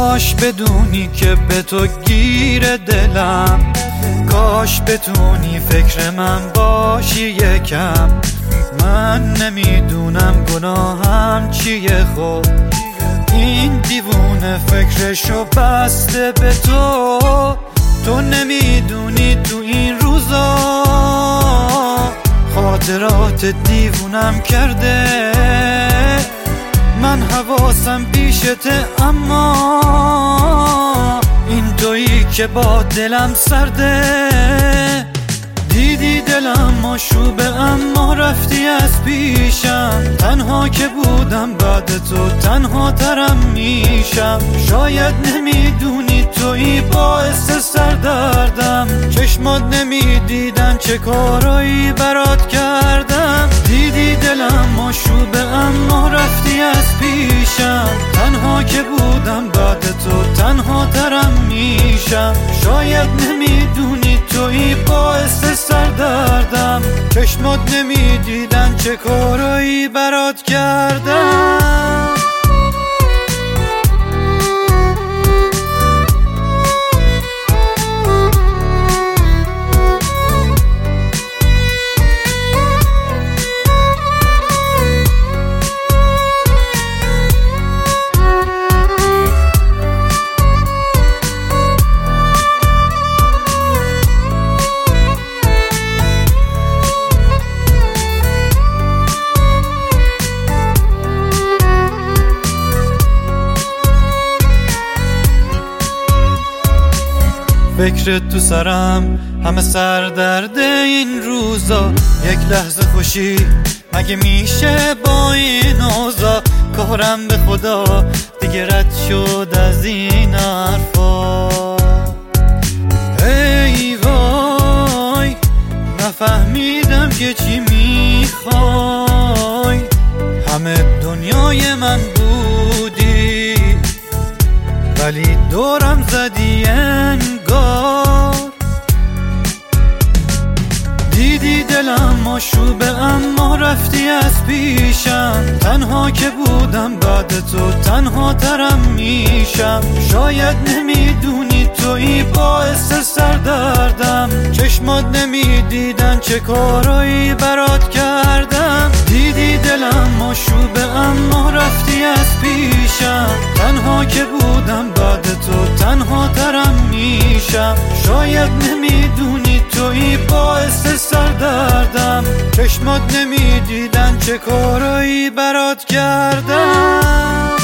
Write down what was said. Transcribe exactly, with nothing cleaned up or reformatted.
کاش بدونی که به تو گیر دلم، کاش بتونی فکر من باشی یکم. من نمیدونم گناهم چیه، خب این دیوونه فکرشو بسته به تو. تو نمیدونی تو این روزا خاطرات دیوونم کرده. من حواسم پیشته اما این تویی که با دلم سرده. دیدی دلم مشروبه اما رفتی از پیشم. تنها که بودم بعد تو تنها ترم میشم. شاید نمیدونی تویی باعث سردردم. چشمات نمیدیدن چه کارایی برات کردم. دیدی دلم مشروبه اما رفتی از پیشم. تنها که بودم بعد تو تنها ترم میشم. شاید نمیدونی تویی باعث سردردم. چشمات نمیدیدن چه کارایی برات کردم. فکرت تو سرم همه سردرد این روزا. یک لحظه خوشی مگه میشه با این اوضاع؟ کارم به خدا دیگه رد شد از این حرفا. ای وای نفهمیدم که چی میخوای. همه دنیای من بودی ولی دورم زدی انگار. دیدی دلم مشروبه اما رفتی از پیشم. تنها که بودم بعد تو تنها ترم میشم. شاید نمیدونی تویی باعث سردردم. چشمات نمیدیدن چه کارایی برات کردم. دیدی دلم مشروبه اما رفتی از پیشم. تنها که بودم بعد تو تنها ترم میشم. شاید نمیدونی تویی باعث سردردم. چشمات نمیدیدن چه کارایی برات کردم.